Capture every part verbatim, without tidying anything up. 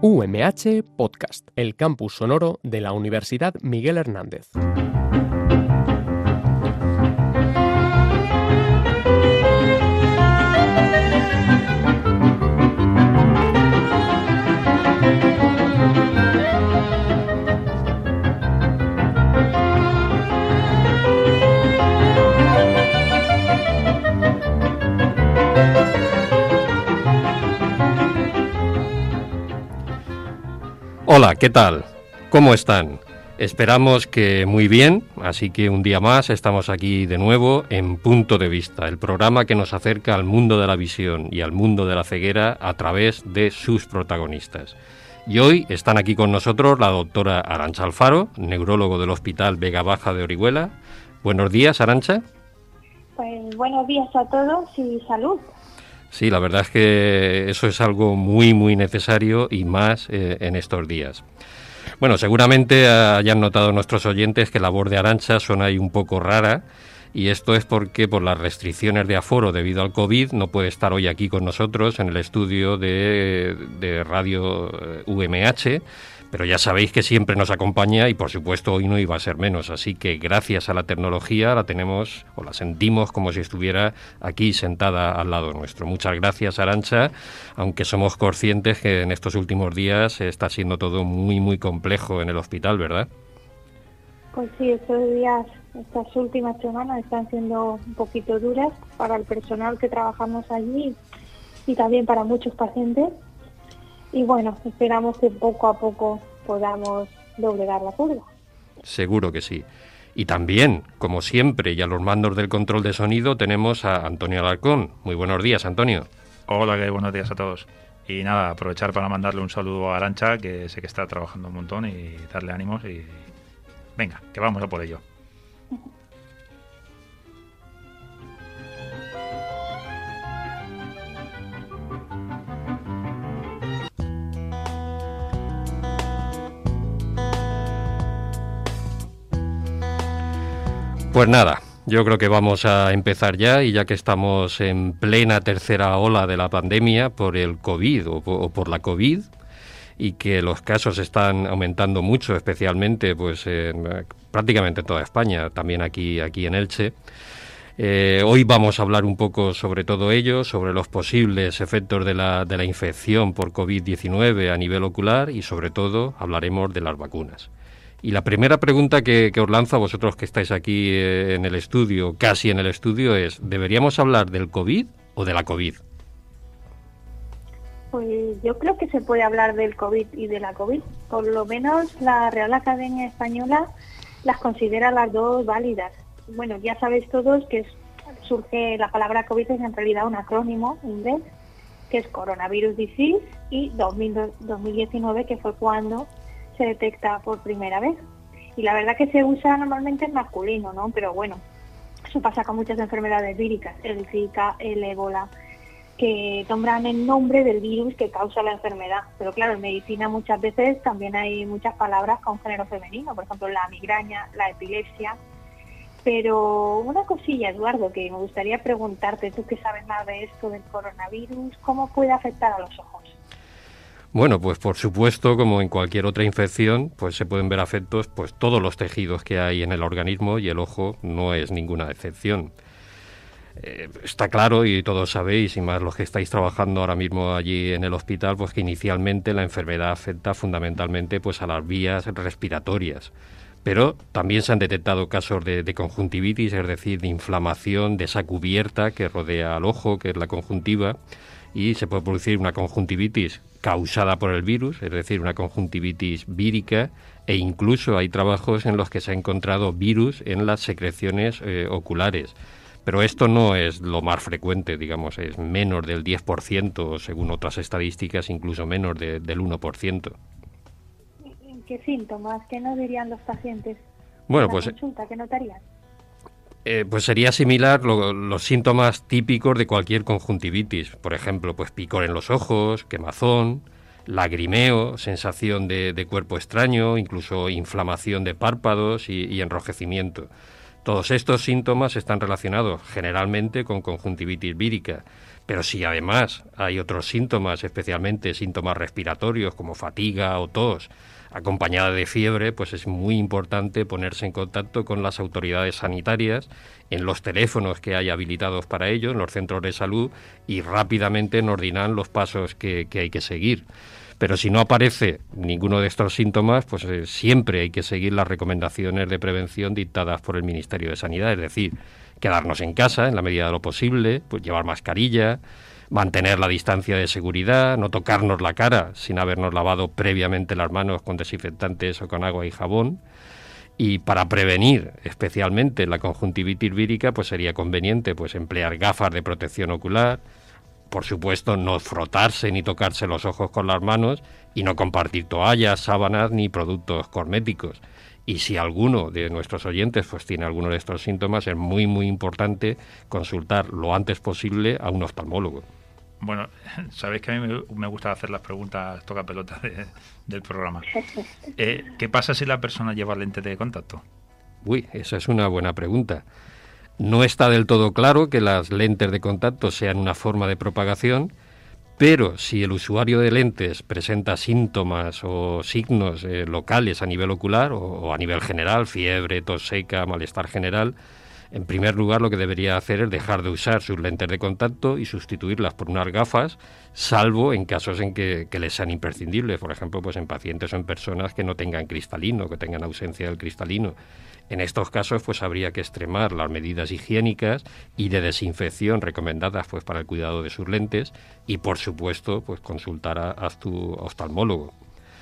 U M H Podcast, el campus sonoro de la Universidad Miguel Hernández. Hola, ¿qué tal? ¿Cómo están? Esperamos que muy bien, así que un día más estamos aquí de nuevo en Punto de Vista, el programa que nos acerca al mundo de la visión y al mundo de la ceguera a través de sus protagonistas. Y hoy están aquí con nosotros la doctora Arantxa Alfaro, neurólogo del Hospital Vega Baja de Orihuela. Buenos días, Arantxa. Pues buenos días a todos y salud. Sí, la verdad es que eso es algo muy, muy necesario y más eh, en estos días. Bueno, seguramente hayan notado nuestros oyentes que la voz de Arantxa suena ahí un poco rara, y esto es porque por las restricciones de aforo debido al COVID no puede estar hoy aquí con nosotros en el estudio de, de Radio U M H, pero ya sabéis que siempre nos acompaña y por supuesto hoy no iba a ser menos, así que gracias a la tecnología la tenemos o la sentimos como si estuviera aquí sentada al lado nuestro. Muchas gracias, Arantxa, aunque somos conscientes que en estos últimos días está siendo todo muy muy complejo en el hospital, ¿verdad? Pues sí, estos días, estas últimas semanas están siendo un poquito duras para el personal que trabajamos allí y también para muchos pacientes. Y bueno, esperamos que poco a poco podamos doblegar la curva. Seguro que sí. Y también, como siempre, y a los mandos del control de sonido, tenemos a Antonio Alarcón. Muy buenos días, Antonio. Hola, que buenos días a todos. Y nada, aprovechar para mandarle un saludo a Arantxa, que sé que está trabajando un montón, y darle ánimos y venga, que vamos a por ello. Pues nada, yo creo que vamos a empezar ya, y ya que estamos en plena tercera ola de la pandemia por el COVID o por, o por la COVID, y que los casos están aumentando mucho, especialmente pues en prácticamente toda España, también aquí, aquí en Elche. Eh, hoy vamos a hablar un poco sobre todo ello, sobre los posibles efectos de la, de la infección por COVID diecinueve a nivel ocular, y sobre todo hablaremos de las vacunas. Y la primera pregunta que, que os lanzo a vosotros que estáis aquí eh, en el estudio, casi en el estudio, es: ¿deberíamos hablar del COVID o de la COVID? Pues yo creo que se puede hablar del COVID y de la COVID. Por lo menos la Real Academia Española las considera las dos válidas. Bueno, ya sabéis todos que es, surge la palabra COVID, es en realidad un acrónimo inglés, que es Coronavirus Disease, y dos mil diecinueve, que fue cuando se detecta por primera vez. Y la verdad que se usa normalmente en masculino, ¿no? Pero bueno, eso pasa con muchas enfermedades víricas, el Zika, el ébola, que nombran el nombre del virus que causa la enfermedad. Pero claro, en medicina muchas veces también hay muchas palabras con género femenino, por ejemplo la migraña, la epilepsia. Pero una cosilla, Eduardo, que me gustaría preguntarte, tú que sabes más de esto del coronavirus, ¿cómo puede afectar a los ojos? Bueno, pues por supuesto, como en cualquier otra infección, pues se pueden ver afectos pues todos los tejidos que hay en el organismo, y el ojo no es ninguna excepción. Eh, está claro, y todos sabéis, y más los que estáis trabajando ahora mismo allí en el hospital, pues que inicialmente la enfermedad afecta fundamentalmente pues a las vías respiratorias. Pero también se han detectado casos de, de conjuntivitis, es decir, de inflamación de esa cubierta que rodea al ojo, que es la conjuntiva, y se puede producir una conjuntivitis causada por el virus, es decir, una conjuntivitis vírica, e incluso hay trabajos en los que se ha encontrado virus en las secreciones eh, oculares. Pero esto no es lo más frecuente, digamos, es menos del diez por ciento, según otras estadísticas, incluso menos de, del uno por ciento. ¿Qué síntomas? ¿Qué nos dirían los pacientes? Bueno, en la pues... consulta, ¿qué notarían? Eh, pues sería similar lo, los síntomas típicos de cualquier conjuntivitis. Por ejemplo, pues picor en los ojos, quemazón, lagrimeo, sensación de, de cuerpo extraño, incluso inflamación de párpados y, y enrojecimiento. Todos estos síntomas están relacionados generalmente con conjuntivitis vírica, Pero si además hay otros síntomas, especialmente síntomas respiratorios como fatiga o tos, acompañada de fiebre, pues es muy importante ponerse en contacto con las autoridades sanitarias en los teléfonos que hay habilitados para ello, en los centros de salud, y rápidamente nos dirán los pasos que, que hay que seguir. Pero si no aparece ninguno de estos síntomas, pues eh, siempre hay que seguir las recomendaciones de prevención dictadas por el Ministerio de Sanidad, es decir, quedarnos en casa en la medida de lo posible, pues llevar mascarilla, mantener la distancia de seguridad, no tocarnos la cara sin habernos lavado previamente las manos con desinfectantes o con agua y jabón. Y para prevenir especialmente la conjuntivitis vírica, pues sería conveniente pues emplear gafas de protección ocular, por supuesto no frotarse ni tocarse los ojos con las manos y no compartir toallas, sábanas ni productos cosméticos. Y si alguno de nuestros oyentes pues tiene alguno de estos síntomas, es muy muy importante consultar lo antes posible a un oftalmólogo. Bueno, sabéis que a mí me gusta hacer las preguntas toca pelota de, del programa. Eh, ¿Qué pasa si la persona lleva lentes de contacto? Uy, esa es una buena pregunta. No está del todo claro que las lentes de contacto sean una forma de propagación, pero si el usuario de lentes presenta síntomas o signos eh, locales a nivel ocular o, o a nivel general, fiebre, tos seca, malestar general, en primer lugar lo que debería hacer es dejar de usar sus lentes de contacto y sustituirlas por unas gafas, salvo en casos en que, que les sean imprescindibles, por ejemplo, pues en pacientes o en personas que no tengan cristalino, que tengan ausencia del cristalino. En estos casos, pues habría que extremar las medidas higiénicas y de desinfección recomendadas pues para el cuidado de sus lentes y, por supuesto, pues consultar a, a tu oftalmólogo.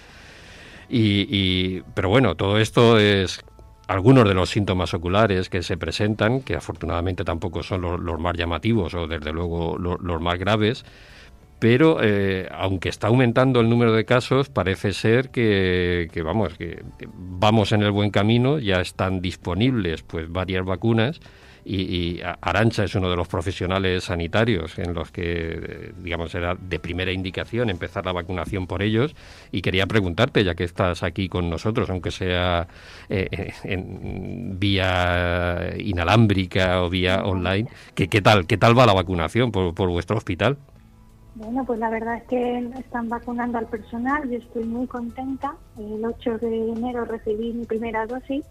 Y, y, pero bueno, todo esto es algunos de los síntomas oculares que se presentan, que afortunadamente tampoco son los, los más llamativos o desde luego los, los más graves, pero eh, aunque está aumentando el número de casos, parece ser que, que vamos que vamos en el buen camino. Ya están disponibles pues varias vacunas y, y Arantxa es uno de los profesionales sanitarios en los que digamos era de primera indicación empezar la vacunación por ellos, y quería preguntarte, ya que estás aquí con nosotros, aunque sea eh, en vía inalámbrica o vía online, que qué tal qué tal va la vacunación por, por vuestro hospital. Bueno, pues la verdad es que están vacunando al personal, yo estoy muy contenta. El ocho de enero recibí mi primera dosis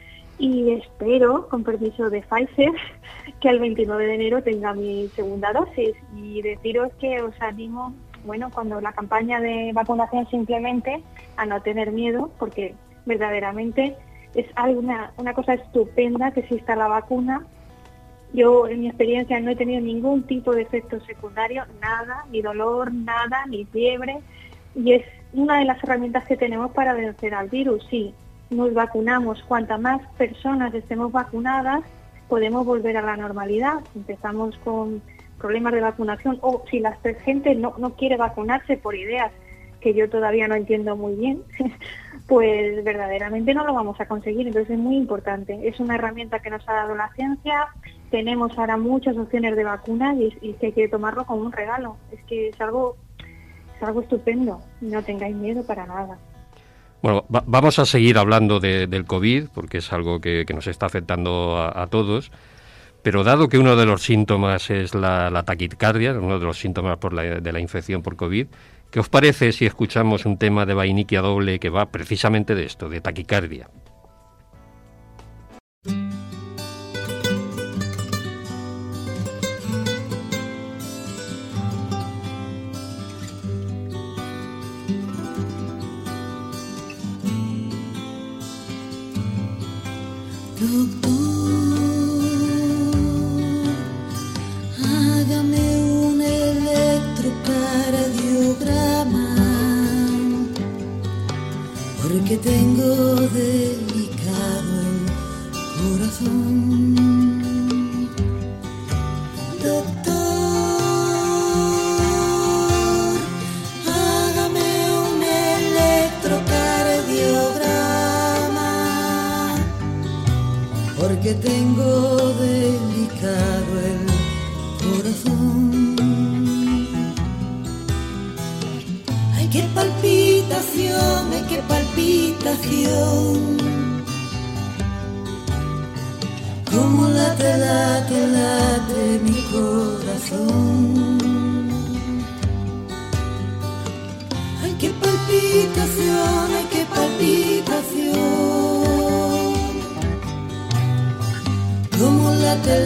y espero, con permiso de Pfizer, que el veintinueve de enero tenga mi segunda dosis. Y deciros que os animo, bueno, cuando la campaña de vacunación se implemente, a no tener miedo, porque verdaderamente es una, una cosa estupenda que exista la vacuna. Yo, en mi experiencia, no he tenido ningún tipo de efecto secundario, nada, ni dolor, nada, ni fiebre, y es una de las herramientas que tenemos para vencer al virus. Sí, nos vacunamos, cuanta más personas estemos vacunadas, podemos volver a la normalidad. Empezamos con problemas de vacunación, o si la gente no, no quiere vacunarse por ideas que yo todavía no entiendo muy bien, pues verdaderamente no lo vamos a conseguir. Entonces es muy importante, es una herramienta que nos ha dado la ciencia. Tenemos ahora muchas opciones de vacunas y, y que hay que tomarlo como un regalo. Es que es algo, es algo estupendo, no tengáis miedo para nada. Bueno, va, vamos a seguir hablando de, del COVID, porque es algo que, que nos está afectando a, a todos, pero dado que uno de los síntomas es la, la taquicardia, uno de los síntomas por la, de la infección por COVID, ¿qué os parece si escuchamos un tema de Vainiquia Doble que va precisamente de esto, de taquicardia? Doctor, hágame un electrocardiograma, porque tengo delicado el corazón. Doctor, hágame un electrocardiograma, porque tengo delicado el corazón. Ay, qué palpitación, ay, qué palpitación. Como late, late, late mi corazón.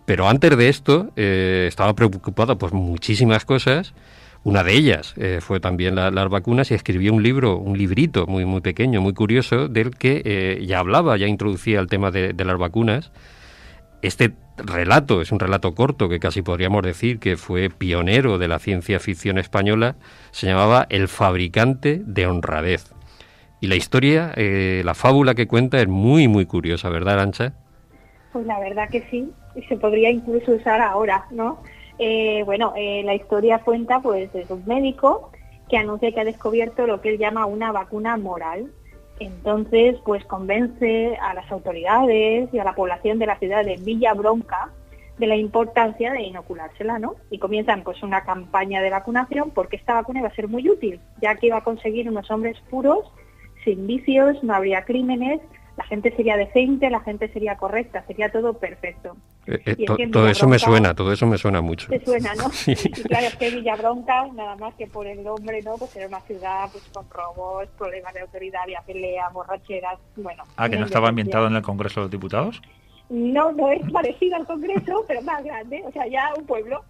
Pero antes de esto eh, estaba preocupado por muchísimas cosas. Una de ellas eh, fue también la, las vacunas, y escribió un libro, un librito muy muy pequeño, muy curioso, del que eh, ya hablaba, ya introducía el tema de, de las vacunas. Este relato es un relato corto que casi podríamos decir que fue pionero de la ciencia ficción española. Se llamaba El fabricante de honradez. Y la historia, eh, la fábula que cuenta es muy muy curiosa, ¿verdad, Arantxa? Pues la verdad que sí, y se podría incluso usar ahora, ¿no? Eh, bueno, eh, la historia cuenta pues de un médico que anuncia que ha descubierto lo que él llama una vacuna moral. Entonces, pues convence a las autoridades y a la población de la ciudad de Villabronca de la importancia de inoculársela, ¿no? Y comienzan pues una campaña de vacunación porque esta vacuna iba a ser muy útil, ya que iba a conseguir unos hombres puros, sin vicios, no habría crímenes, la gente sería decente, la gente sería correcta, sería todo perfecto. Eh, eh, to, todo eso me suena, todo eso me suena mucho. Te suena, ¿no? Sí. Y claro, es que Villabronca, nada más que por el nombre, ¿no? Pues era una ciudad pues con robos, problemas de autoridad, había peleas, borracheras, bueno. Ah, que no estaba ambientado en el Congreso de los Diputados. No, no es parecido al Congreso, pero más grande, o sea, ya un pueblo.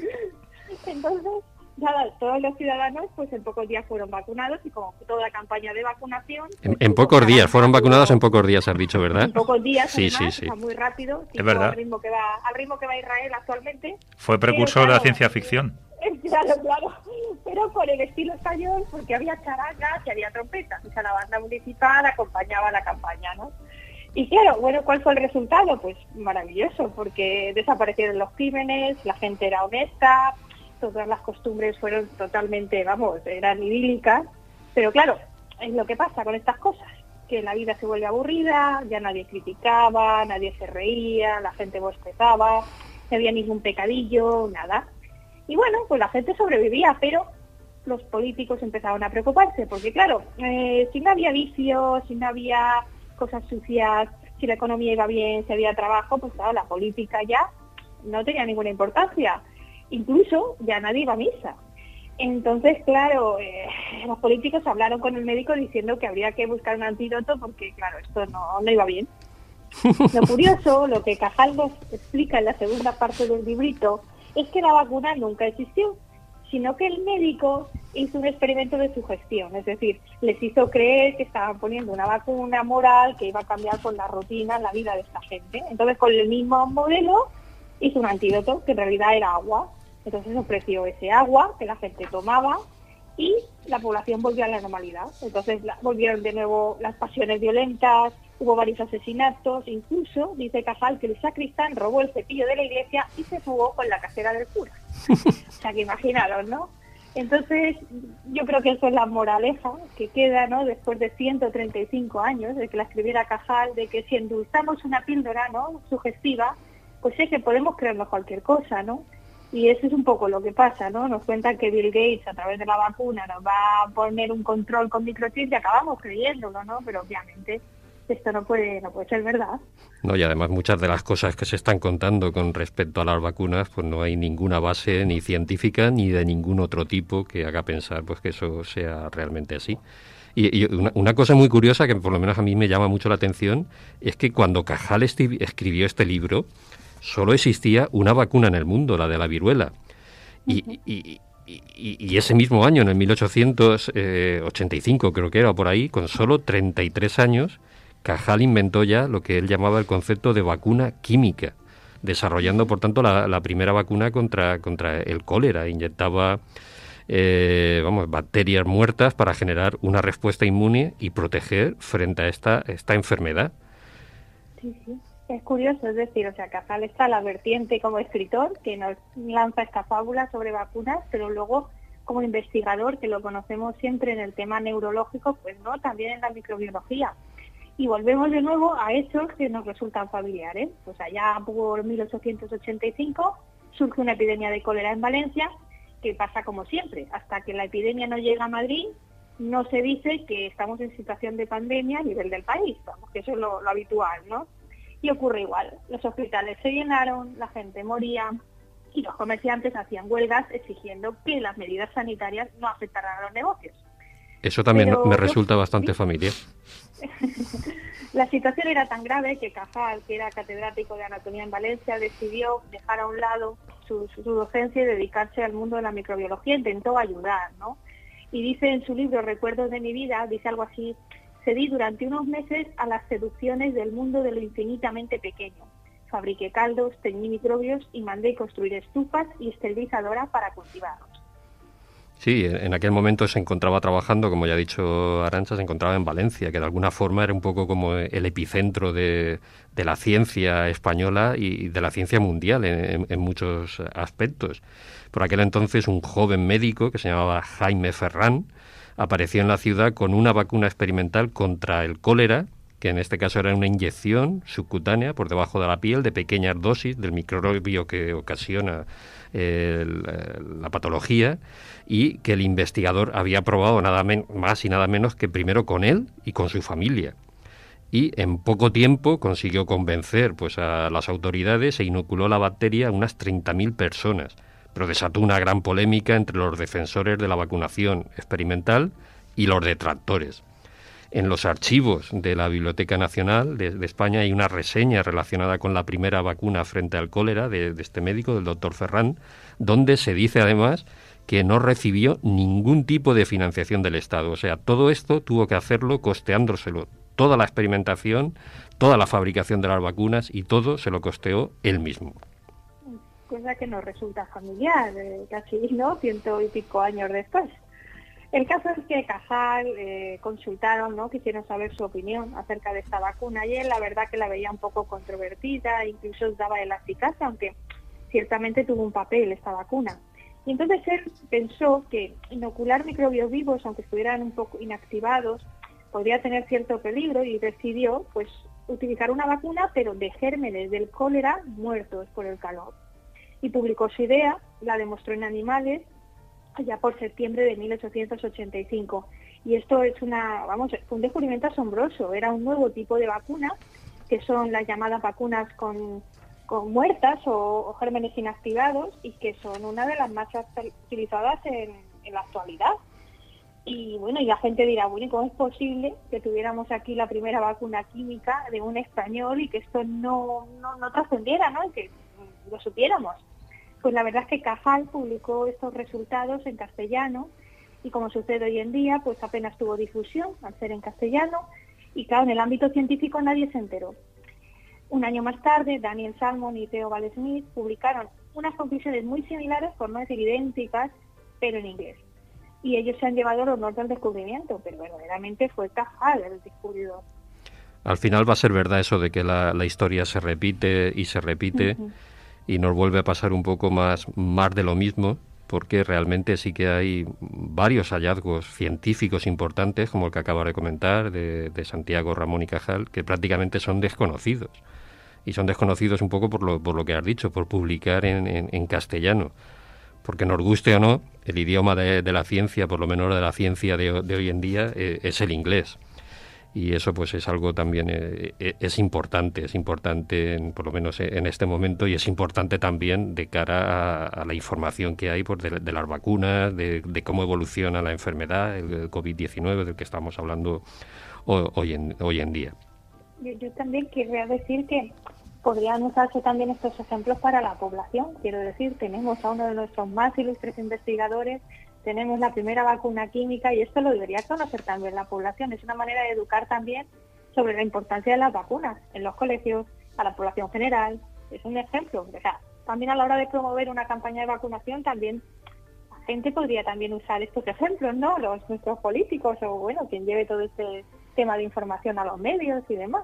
Entonces, nada, todos los ciudadanos pues en pocos días fueron vacunados y como toda la campaña de vacunación... En, pues, en pocos días, fueron vacunados en pocos días, has dicho, ¿verdad? En pocos días, sí, además, sí, sí. O sea, muy rápido, es verdad. Al ritmo que va, al ritmo que va Israel actualmente. Fue precursor pero, claro, de la ciencia ficción. Claro, claro, pero con el estilo español, porque había charangas y había trompetas, o sea, la banda municipal acompañaba la campaña, ¿no? Y claro, bueno, ¿cuál fue el resultado? Pues maravilloso, porque desaparecieron los crímenes, la gente era honesta, todas las costumbres fueron totalmente, vamos, eran idílicas, pero claro, es lo que pasa con estas cosas, que la vida se vuelve aburrida, ya nadie criticaba, nadie se reía, la gente bostezaba, no había ningún pecadillo, nada. Y bueno, pues la gente sobrevivía, pero los políticos empezaron a preocuparse, porque claro, eh, si no había vicios, si no había cosas sucias, si la economía iba bien, si había trabajo, pues claro, la política ya no tenía ninguna importancia. Incluso ya nadie iba a misa. Entonces, claro, eh, los políticos hablaron con el médico diciendo que habría que buscar un antídoto porque, claro, esto no, no iba bien. Lo curioso, lo que Cajal nos explica en la segunda parte del librito, es que la vacuna nunca existió, sino que el médico hizo un experimento de sugestión, es decir, les hizo creer que estaban poniendo una vacuna moral que iba a cambiar con la rutina, la vida de esta gente. Entonces, con el mismo modelo, hizo un antídoto, que en realidad era agua. Entonces ofreció ese agua que la gente tomaba y la población volvió a la normalidad. Entonces la, volvieron de nuevo las pasiones violentas, hubo varios asesinatos, incluso dice Cajal que el sacristán robó el cepillo de la iglesia y se fugó con la casera del cura. O sea que imaginaron, ¿no? Entonces yo creo que eso es la moraleja que queda, ¿no? Después de ciento treinta y cinco años de que la escribiera Cajal, de que si endulzamos una píldora, ¿no?, sugestiva, pues es que podemos creernos cualquier cosa, ¿no? Y eso es un poco lo que pasa, ¿no? Nos cuentan que Bill Gates, a través de la vacuna, nos va a poner un control con microchips y acabamos creyéndolo, ¿no? Pero obviamente esto no puede no puede ser verdad. No, y además muchas de las cosas que se están contando con respecto a las vacunas, pues no hay ninguna base ni científica ni de ningún otro tipo que haga pensar pues que eso sea realmente así. Y, y una, una cosa muy curiosa que por lo menos a mí me llama mucho la atención es que cuando Cajal esti- escribió este libro, solo existía una vacuna en el mundo, la de la viruela. Y, uh-huh. y, y, y ese mismo año, en el mil ochocientos ochenta y cinco, creo que era por ahí, con solo treinta y tres años, Cajal inventó ya lo que él llamaba el concepto de vacuna química, desarrollando, por tanto, la, la primera vacuna contra, contra el cólera. Inyectaba eh, vamos, bacterias muertas para generar una respuesta inmune y proteger frente a esta, esta enfermedad. Sí, sí. Es curioso, es decir, o sea, Cajal está la vertiente como escritor, que nos lanza esta fábula sobre vacunas, pero luego como investigador, que lo conocemos siempre en el tema neurológico, pues no, también en la microbiología. Y volvemos de nuevo a hechos que nos resultan familiares. Pues allá por mil ochocientos ochenta y cinco surge una epidemia de cólera en Valencia, que pasa como siempre, hasta que la epidemia no llega a Madrid, no se dice que estamos en situación de pandemia a nivel del país, vamos, que eso es lo, lo habitual, ¿no? Y ocurre igual, los hospitales se llenaron, la gente moría y los comerciantes hacían huelgas exigiendo que las medidas sanitarias no afectaran a los negocios. Eso también Pero me yo, resulta bastante ¿sí? familiar. La situación era tan grave que Cajal, que era catedrático de anatomía en Valencia, decidió dejar a un lado su, su docencia y dedicarse al mundo de la microbiología. Intentó ayudar, ¿no? Y dice en su libro Recuerdos de mi vida, dice algo así: cedí durante unos meses a las seducciones del mundo de lo infinitamente pequeño. Fabriqué caldos, teñí microbios y mandé construir estufas y esterilizadoras para cultivarlos. Sí, en aquel momento se encontraba trabajando, como ya ha dicho Arantxa, se encontraba en Valencia, que de alguna forma era un poco como el epicentro de, de la ciencia española y de la ciencia mundial en, en muchos aspectos. Por aquel entonces un joven médico que se llamaba Jaime Ferrán apareció en la ciudad con una vacuna experimental contra el cólera, que en este caso era una inyección subcutánea por debajo de la piel de pequeñas dosis del microbio que ocasiona eh, la, la patología, y que el investigador había probado nada men- más y nada menos que primero con él y con su familia. Y en poco tiempo consiguió convencer pues a las autoridades e inoculó la bacteria a unas treinta mil personas, pero desató una gran polémica entre los defensores de la vacunación experimental y los detractores. En los archivos de la Biblioteca Nacional de, de España hay una reseña relacionada con la primera vacuna frente al cólera de, de este médico, del doctor Ferrán, donde se dice además que no recibió ningún tipo de financiación del Estado. O sea, todo esto tuvo que hacerlo costeándoselo. Toda la experimentación, toda la fabricación de las vacunas y todo se lo costeó él mismo. Cosa que nos resulta familiar, eh, casi, ¿no? Ciento y pico años después. El caso es que Cajal eh, consultaron, ¿no? Quisieron saber su opinión acerca de esta vacuna y él la verdad que la veía un poco controvertida, incluso daba de la eficacia, aunque ciertamente tuvo un papel esta vacuna. Y entonces él pensó que inocular microbios vivos, aunque estuvieran un poco inactivados, podría tener cierto peligro y decidió pues utilizar una vacuna pero de gérmenes del cólera muertos por el calor. Y publicó su idea, la demostró en animales ya por septiembre de mil ochocientos ochenta y cinco. Y esto es una, vamos, fue un descubrimiento asombroso. Era un nuevo tipo de vacuna, que son las llamadas vacunas con, con muertas o, o gérmenes inactivados, y que son una de las más utilizadas en, en la actualidad. Y bueno, y la gente dirá, bueno, ¿cómo es posible que tuviéramos aquí la primera vacuna química de un español y que esto no, no, no trascendiera, ¿no? Y que lo supiéramos. Pues la verdad es que Cajal publicó estos resultados en castellano y, como sucede hoy en día, pues apenas tuvo difusión al ser en castellano y claro, en el ámbito científico nadie se enteró. Un año más tarde, Daniel Salmon y Theo Vallesmith publicaron unas conclusiones muy similares, por no decir idénticas, pero en inglés. Y ellos se han llevado el honor del descubrimiento, pero verdaderamente fue Cajal el descubridor. Al final va a ser verdad eso de que la, la historia se repite y se repite. Uh-huh. Y nos vuelve a pasar un poco más, más de lo mismo, porque realmente sí que hay varios hallazgos científicos importantes, como el que acabo de comentar, de, de Santiago, Ramón y Cajal, que prácticamente son desconocidos. Y son desconocidos un poco por lo, por lo que has dicho, por publicar en, en, en castellano. Porque nos guste o no, el idioma de, de la ciencia, por lo menos de la ciencia de, de hoy en día, eh, es el inglés. Y eso pues es algo también, eh, es importante, es importante en, por lo menos en este momento, y es importante también de cara a, a la información que hay pues, de, de las vacunas, de, de cómo evoluciona la enfermedad, el covid diecinueve, del que estamos hablando hoy, hoy, en, hoy en día. Yo, yo también querría decir que podrían usarse también estos ejemplos para la población. Quiero decir, tenemos a uno de nuestros más ilustres investigadores, tenemos la primera vacuna química y esto lo debería conocer también la población. Es una manera de educar también sobre la importancia de las vacunas en los colegios, a la población general. Es un ejemplo. O sea, también a la hora de promover una campaña de vacunación, también la gente podría también usar estos ejemplos, ¿no? Los nuestros políticos o, bueno, quien lleve todo este tema de información a los medios y demás.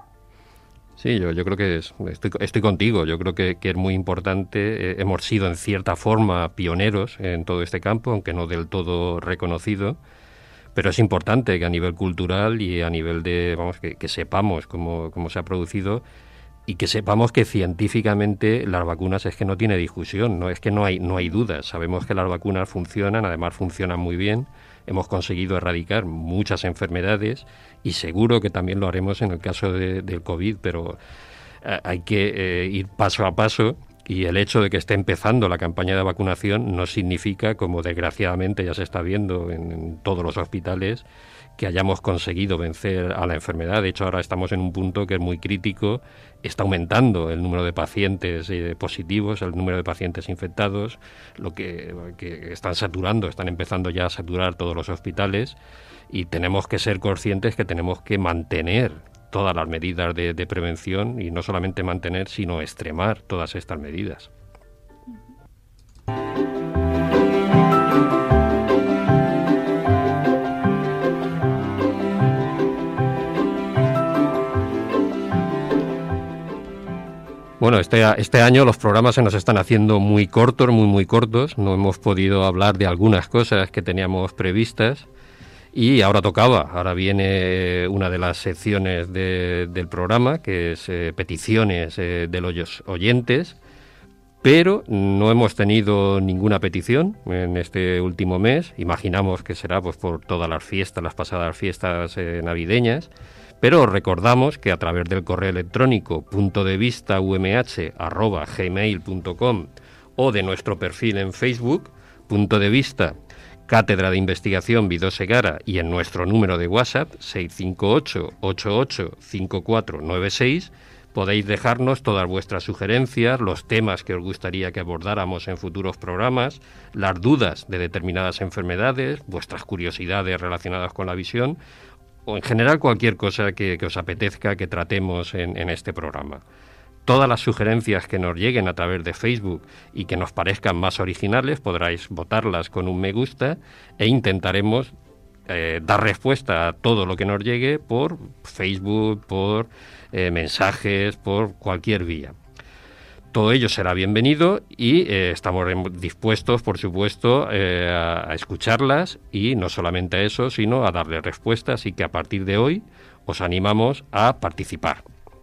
Sí, yo, yo creo que es, estoy, estoy contigo. Yo creo que, que es muy importante. Eh, hemos sido en cierta forma pioneros en todo este campo, aunque no del todo reconocido. Pero es importante que a nivel cultural y a nivel de, vamos, que, que sepamos cómo, cómo se ha producido y que sepamos que científicamente las vacunas es que no tiene discusión, no es que no hay, no hay dudas. Sabemos que las vacunas funcionan, además funcionan muy bien. Hemos conseguido erradicar muchas enfermedades y seguro que también lo haremos en el caso de, del COVID, pero eh, hay que eh, ir paso a paso Y el hecho de que esté empezando la campaña de vacunación no significa, como desgraciadamente ya se está viendo en, en todos los hospitales, que hayamos conseguido vencer a la enfermedad. De hecho, ahora estamos en un punto que es muy crítico. Está aumentando el número de pacientes eh, positivos, el número de pacientes infectados, lo que, que están saturando, están empezando ya a saturar todos los hospitales, y tenemos que ser conscientes que tenemos que mantener todas las medidas de, de prevención, y no solamente mantener, sino extremar todas estas medidas. Bueno, este, este año los programas se nos están haciendo muy cortos, muy muy cortos. No hemos podido hablar de algunas cosas que teníamos previstas. Y ahora tocaba, ahora viene una de las secciones de, del programa, que es eh, peticiones eh, de los oyentes, pero no hemos tenido ninguna petición en este último mes. Imaginamos que será pues por todas las fiestas, las pasadas fiestas eh, navideñas, pero os recordamos que a través del correo electrónico punto de vista u m h arroba gmail punto com o de nuestro perfil en Facebook, punto de vista Cátedra de Investigación Vidó Segara, y en nuestro número de WhatsApp seis cinco ocho, ocho ocho cinco cuatro nueve seis, podéis dejarnos todas vuestras sugerencias, los temas que os gustaría que abordáramos en futuros programas, las dudas de determinadas enfermedades, vuestras curiosidades relacionadas con la visión, o en general cualquier cosa que, que os apetezca que tratemos en, en este programa. Todas las sugerencias que nos lleguen a través de Facebook y que nos parezcan más originales, podráis votarlas con un me gusta, e intentaremos eh, dar respuesta a todo lo que nos llegue por Facebook, por eh, mensajes, por cualquier vía. Todo ello será bienvenido y eh, estamos dispuestos, por supuesto, eh, a, a escucharlas, y no solamente a eso, sino a darle respuesta. Así que a partir de hoy os animamos a participar.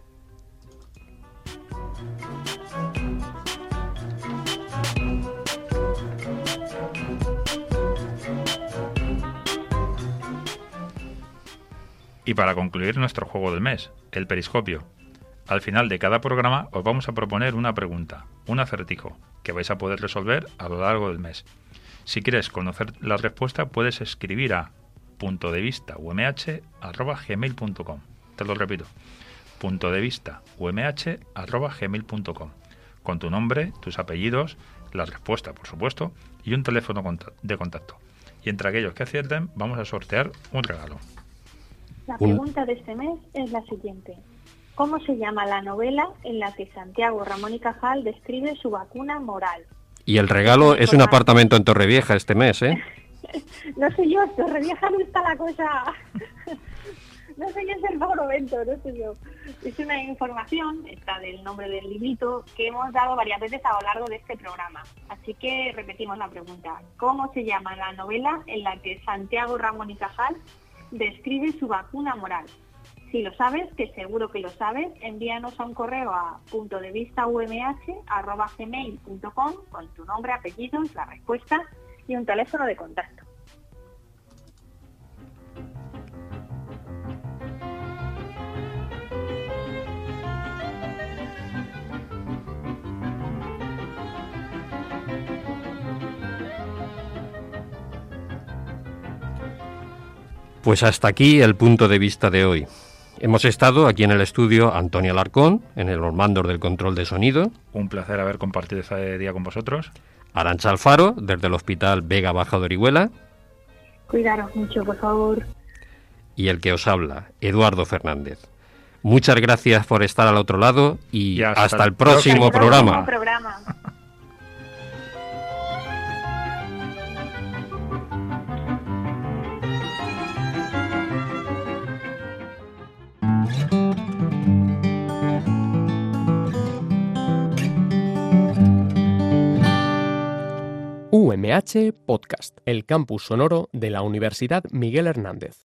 Y para concluir nuestro juego del mes, el periscopio. Al final de cada programa os vamos a proponer una pregunta, un acertijo, que vais a poder resolver a lo largo del mes. Si quieres conocer la respuesta, puedes escribir a punto de vista u m h arroba gmail punto com. Te lo repito, punto de vista u m h arroba gmail punto com, con tu nombre, tus apellidos, la respuesta, por supuesto, y un teléfono de contacto. Y entre aquellos que acierten, vamos a sortear un regalo. La pregunta de este mes es la siguiente. ¿Cómo se llama la novela en la que Santiago Ramón y Cajal describe su vacuna moral? Y el regalo es un apartamento en Torrevieja este mes, ¿eh? No sé yo, Torrevieja no está la cosa... No sé yo, es el Barlovento, no sé yo. Es una información, está del nombre del librito, que hemos dado varias veces a lo largo de este programa. Así que repetimos la pregunta. ¿Cómo se llama la novela en la que Santiago Ramón y Cajal describe su vacuna moral? Si lo sabes, que seguro que lo sabes, envíanos a un correo a punto de vista u m h arroba gmail punto com con tu nombre, apellidos, la respuesta y un teléfono de contacto. Pues hasta aquí el punto de vista de hoy. Hemos estado aquí en el estudio Antonio Alarcón, en el los mandos del control de sonido. Un placer haber compartido este día con vosotros. Arantxa Alfaro, desde el Hospital Vega Baja de Orihuela. Cuidaros mucho, por favor. Y el que os habla, Eduardo Fernández. Muchas gracias por estar al otro lado y, y hasta, hasta el próximo, próximo programa. programa. U M H Podcast, el campus sonoro de la Universidad Miguel Hernández.